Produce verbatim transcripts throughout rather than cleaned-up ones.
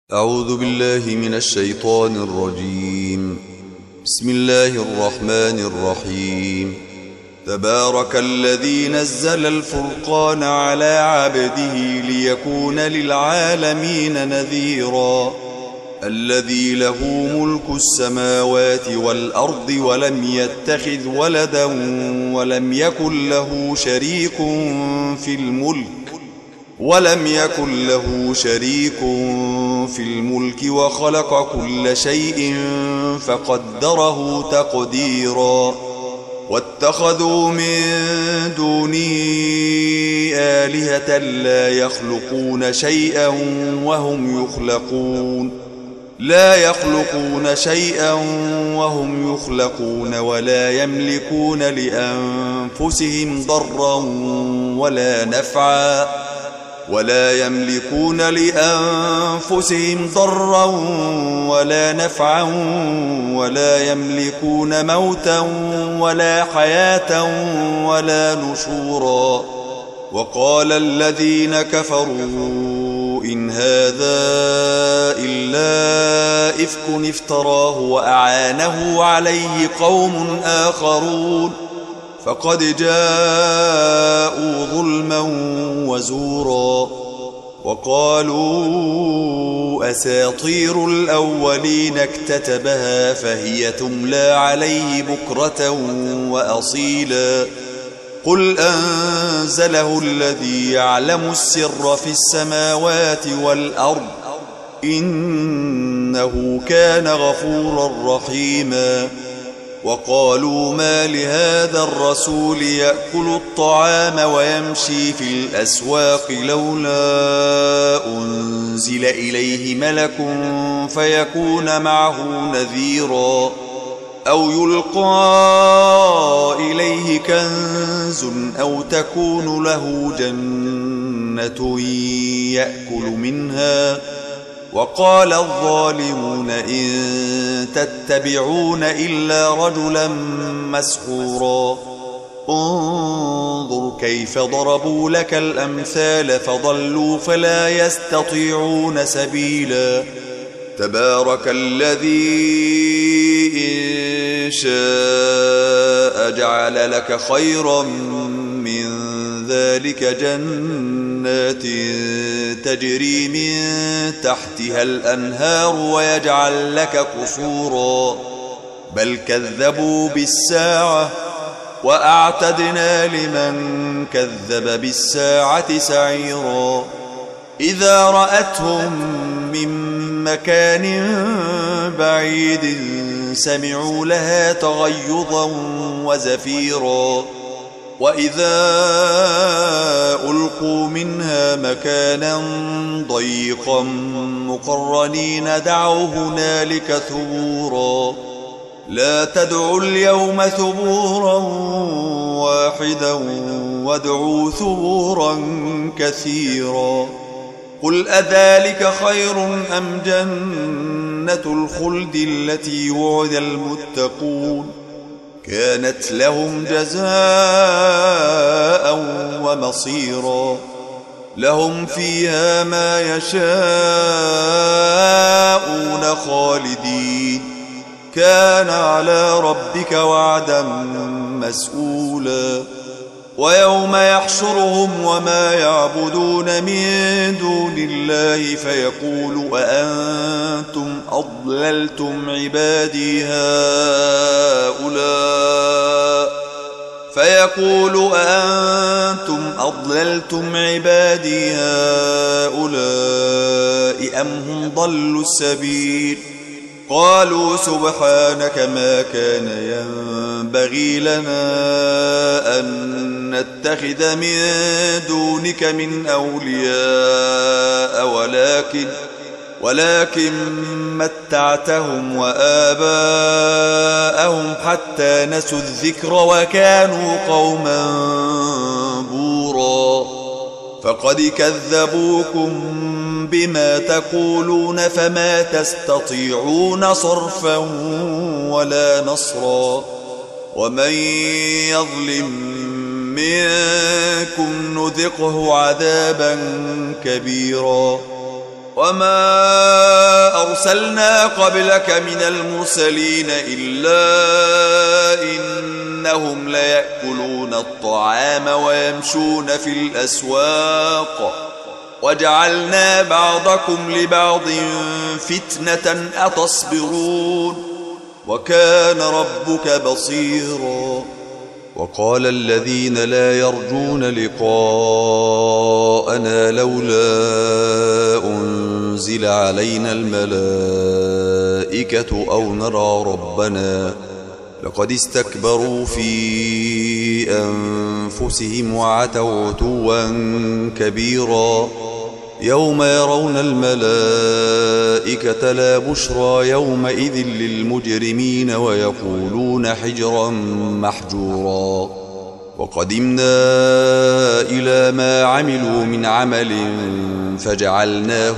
أعوذ بالله من الشيطان الرجيم. بسم الله الرحمن الرحيم. تبارك الذي نزل الفرقان على عبده ليكون للعالمين نذيرا. الذي له ملك السماوات والأرض ولم يتخذ ولدا ولم يكن له شريك في الملك ولم يكن له شريك في الملك وخلق كل شيء فقدره تقديرا. واتخذوا من دونه آلهة لا يخلقون شيئا وهم يخلقون لا يخلقون شيئا وهم يخلقون ولا يملكون لأنفسهم ضرا ولا نفعا ولا يملكون لأنفسهم ضرا ولا نفعا ولا يملكون موتا ولا حياة ولا نشورا. وقال الذين كفروا إن هذا إلا إفك افتراه وأعانه عليه قوم آخرون فقد جاءوا ظلما وزورا. وقالوا أساطير الأولين اكتتبها فهي تملى عليه بكرة وأصيلا. قل أنزله الذي يعلم السر في السماوات والأرض إنه كان غفورا رحيما. وقالوا ما لهذا الرسول يأكل الطعام ويمشي في الأسواق لولا أنزل إليه ملك فيكون معه نذيرا أو يلقى إليه كنز أو تكون له جنة يأكل منها. وقال الظالمون إن تتبعون إلا رجلا مسحورا. انظر كيف ضربوا لك الأمثال فضلوا فلا يستطيعون سبيلا. تبارك الذي إن شاء جعل لك خيرا من ذلك جنات تجري من تحتها الأنهار ويجعل لك قصورا. بل كذبوا بالساعة وأعتدنا لمن كذب بالساعة سعيرا. إذا رأتهم من مكان بعيد سمعوا لها تغيظا وزفيرا. وإذا ألقوا منها مكانا ضيقا مقرنين دعوا هنالك ثبورا. لا تدعوا اليوم ثبورا واحدا وادعوا ثبورا كثيرا. قل أذلك خير أم جنة الخلد التي وعد المتقون كانت لهم جزاء ومصيرا. لهم فيها ما يشاءون خالدين كان على ربك وعدا مسئولا. ويوم يحشرهم وما يعبدون من دون الله فيقول أأنتم أضللتم عبادي هؤلاء فيقول أأنتم أضللتم عبادي هؤلاء أم هم ضلوا السبيل. قالوا سبحانك ما كان ينبغي لنا أن نتخذ من دونك من أولياء ولكن ولكن متعتهم وآباءهم حتى نسوا الذكر وكانوا قوما بورا. فقد كذبوكم بما تقولون فما تستطيعون صرفا ولا نصرا. ومن يظلم منكم نذقه عذابا كبيرا. وما أرسلنا قبلك من المرسلين إلا إنهم ليأكلون الطعام ويمشون في الأسواق وجعلنا بعضكم لبعض فتنة أتصبرون وكان ربك بصيرا. وقال الذين لا يرجون لقاءنا لولا أنزل علينا الملائكة أو نرى ربنا لقد استكبروا في أنفسهم وعتوا عتوا كبيرا. يوم يرون الملائكة لا بشرى يومئذ للمجرمين ويقولون حجرا محجورا. وقدمنا إلى ما عملوا من عمل فجعلناه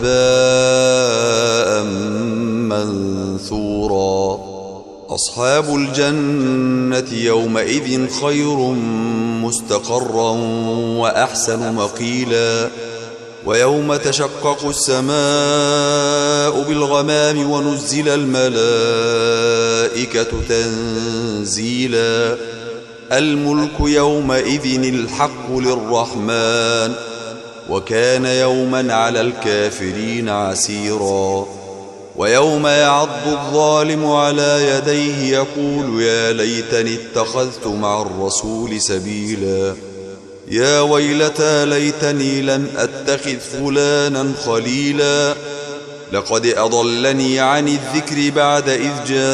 هباء منثورا. أصحاب الجنة يومئذ خير مستقرا وأحسن مقيلا. ويوم تشقق السماء بالغمام ونزل الملائكة تنزيلا. الملك يومئذ الحق للرحمن وكان يوما على الكافرين عسيرا. ويوم يعض الظالم على يديه يقول يا ليتني اتخذت مع الرسول سبيلا. يا ويلتى ليتني لم أتخذ فلانا خليلا لقد أضلني عن الذكر بعد إذ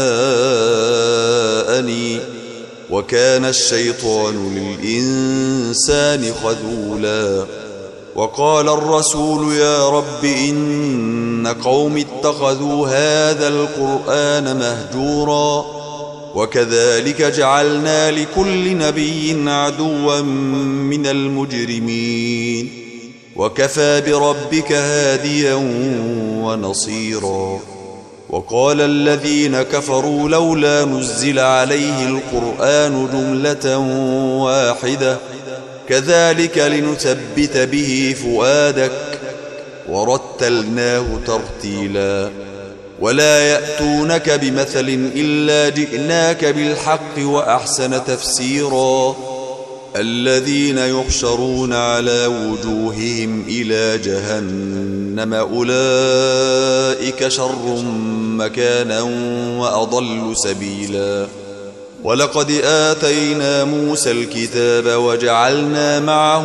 جاءني وكان الشيطان للإنسان خذولا. وقال الرسول يا رب إن قوم اتخذوا هذا القرآن مهجورا. وكذلك جعلنا لكل نبي عدوا من المجرمين وكفى بربك هاديا ونصيرا. وقال الذين كفروا لولا نزل عليه القرآن جملة واحدة كذلك لنثبت به فؤادك ورتلناه ترتيلا. ولا يأتونك بمثل إلا جئناك بالحق وأحسن تفسيرا. الذين يحشرون على وجوههم إلى جهنم أولئك شر مكانا وأضل سبيلا. ولقد آتينا موسى الكتاب وجعلنا معه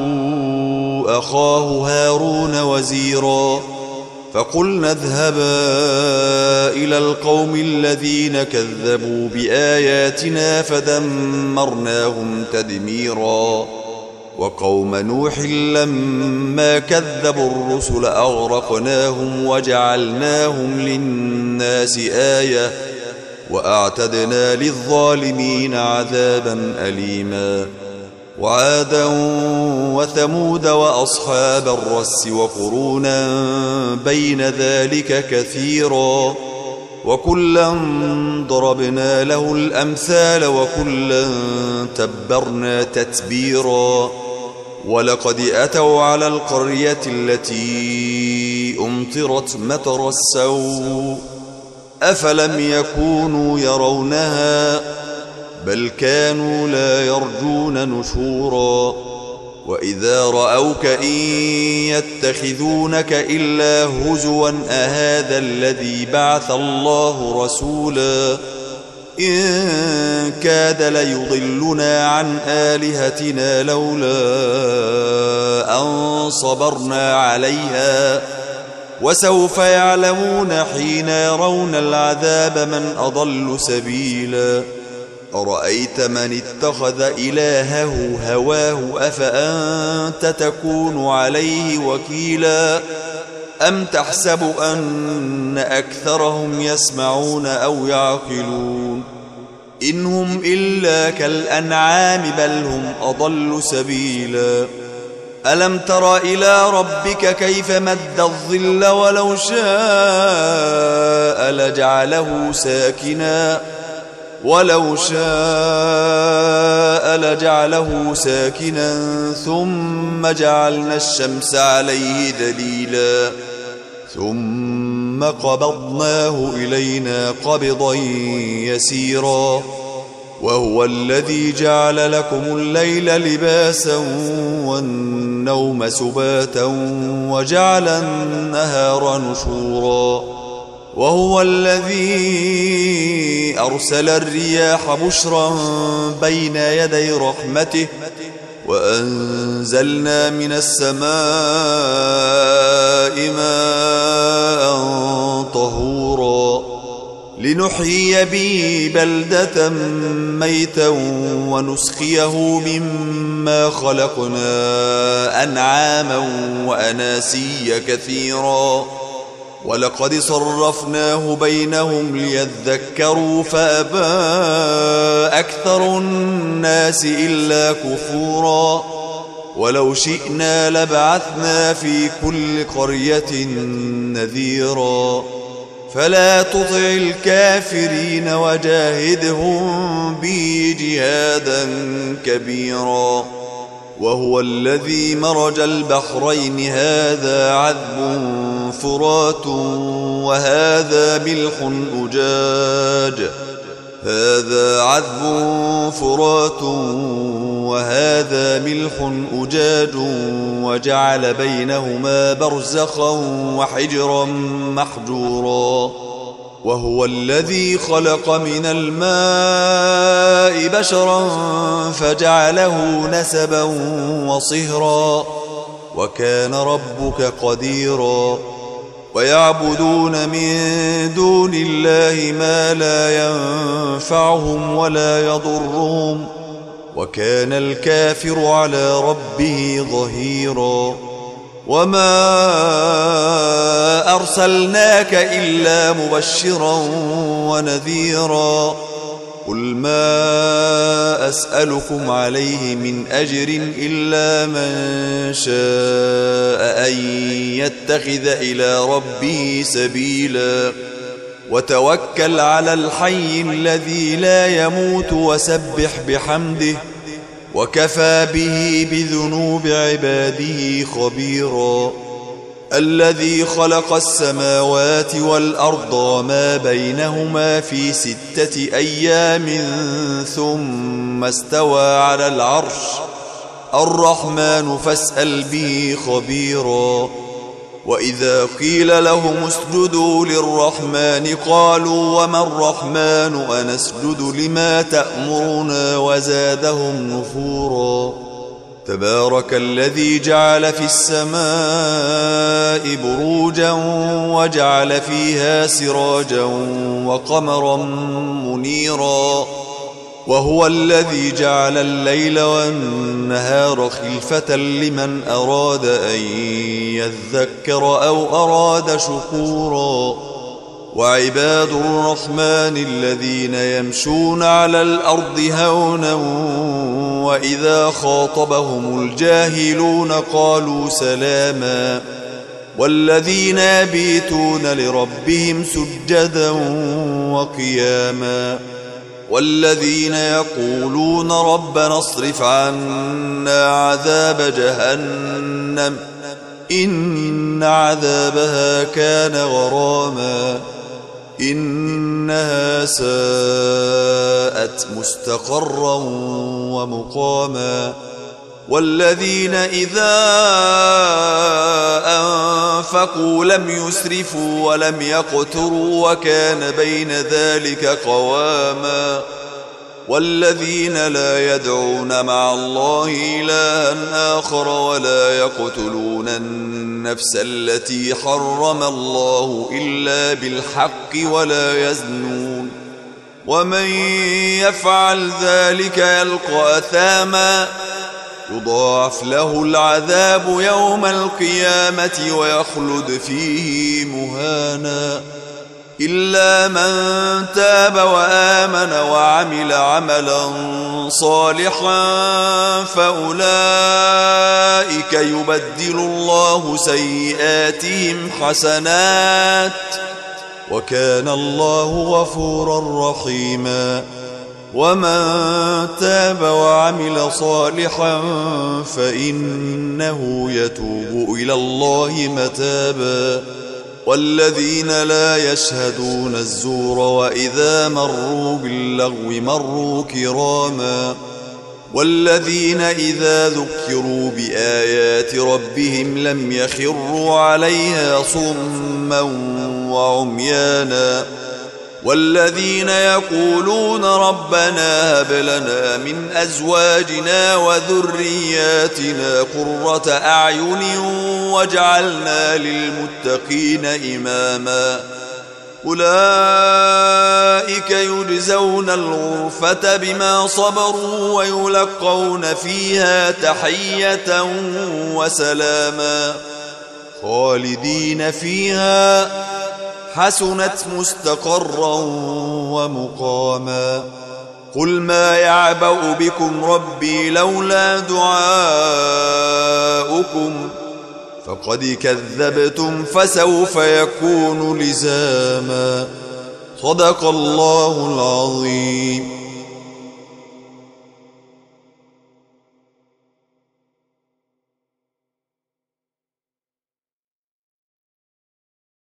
أخاه هارون وزيرا. فقلنا اذهبا إلى القوم الذين كذبوا بآياتنا فدمرناهم تدميرا. وقوم نوح لما كذبوا الرسل أغرقناهم وجعلناهم للناس آية وأعتدنا للظالمين عذابا أليما. وعادا وثمود وأصحاب الرس وقرونا بين ذلك كثيرا. وكلا ضربنا له الأمثال وكلا تبرنا تتبيرا. ولقد أتوا على القرية التي أمطرت مطر السوء أفلم يكونوا يرونها بل كانوا لا يرجون نشورا. وإذا رأوك إن يتخذونك إلا هزوا أهذا الذي بعث الله رسولا إن كاد ليضلنا عن آلهتنا لولا أن صبرنا عليها. وسوف يعلمون حين يرون العذاب من أضل سبيلا. أرأيت من اتخذ إلهه هواه أفأنت تكون عليه وكيلا. أم تحسب أن أكثرهم يسمعون أو يعقلون إن هم إلا كالأنعام بل هم أضل سبيلا. ألم تر إلى ربك كيف مد الظل ولو شاء لجعله ساكنا ولو شاء لجعله ساكنا ثم جعلنا الشمس عليه دليلا ثم قبضناه إلينا قبضا يسيرا وهو الذي جعل لكم الليل لباسا والنوم سباتا وجعل النهار نشورا وهو الذي أرسل الرياح بشرا بين يدي رحمته وأنزلنا من السماء ماء طهورا لنحيي به بلدة ميتا ونسقيه مما خلقنا أنعاما وأناسيا كثيرا ولقد صرفناه بينهم ليذكروا فأبى أكثر الناس إلا كفورا ولو شئنا لبعثنا في كل قرية نذيرا فلا تطع الكافرين وجاهدهم به جهادا كبيرا وهو الذي مرج البحرين هذا عذب فرات وهذا ملح أجاج هذا عذب فرات وهذا ملح أجاج وجعل بينهما برزخا وحجرا محجورا وهو الذي خلق من الماء بشرا فجعله نسبا وصهرا وكان ربك قديرا ويعبدون من دون الله ما لا ينفعهم ولا يضرهم وكان الكافر على ربه ظهيرا وما أرسلناك إلا مبشرا ونذيرا قل ما أسألكم عليه من أجر إلا من شاء أن يتخذ إلى ربه سبيلا وتوكل على الحي الذي لا يموت وسبح بحمده وكفى به بذنوب عباده خبيرا الذي خلق السماوات والأرض وما بينهما في ستة أيام ثم استوى على العرش الرحمن فاسأل به خبيرا وإذا قيل لهم اسجدوا للرحمن قالوا وما الرحمن أنسجد لما تأمرنا وزادهم نفورا تبارك الذي جعل في السماء بروجا وجعل فيها سراجا وقمرا منيرا وهو الذي جعل الليل والنهار خلفة لمن أراد أن يذكر أو أراد شكورا وعباد الرحمن الذين يمشون على الأرض هونا وإذا خاطبهم الجاهلون قالوا سلاما والذين يبيتون لربهم سجدا وقياما والذين يقولون ربنا اصرف عنا عذاب جهنم إن عذابها كان غراما إنها ساءت مستقرا ومقاما والذين إذا أنفقوا لم يسرفوا ولم يقتروا وكان بين ذلك قواما والذين لا يدعون مع الله إلها آخر ولا يقتلون النفس التي حرم الله إلا بالحق ولا يزنون ومن يفعل ذلك يلقى أثاما يضاعف له العذاب يوم القيامة ويخلد فيه مهانا إلا من تاب وآمن وعمل عملا صالحا فأولئك يبدل الله سيئاتهم حسنات وكان الله غفورا رحيما ومن تاب وعمل صالحا فإنه يتوب إلى الله متابا والذين لا يشهدون الزور وإذا مروا باللغو مروا كراما والذين إذا ذكروا بآيات ربهم لم يخروا عليها صما وعميانا والذين يقولون ربنا هب لنا من أزواجنا وذرياتنا قرة أعين واجعلنا للمتقين إماما أولئك يجزون الغرفة بما صبروا ويلقون فيها تحية وسلاما خالدين فيها حسنت مستقرا ومقاما قل ما يعبأ بكم ربي لولا دعاؤكم فقد كذبتم فسوف يكون لزاما صدق الله العظيم.